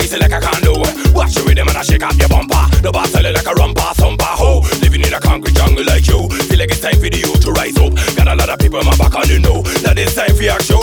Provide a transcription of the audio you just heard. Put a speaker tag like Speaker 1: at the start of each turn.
Speaker 1: Squeeze it like a condo. Watch the rhythm and I shake off your bumper. The boss selling like a rumpa, thumper. Ho, living in a concrete jungle like you. Feel like it's time for the youth to rise up. Got a lot of people on my back on the know. Now it's time for action.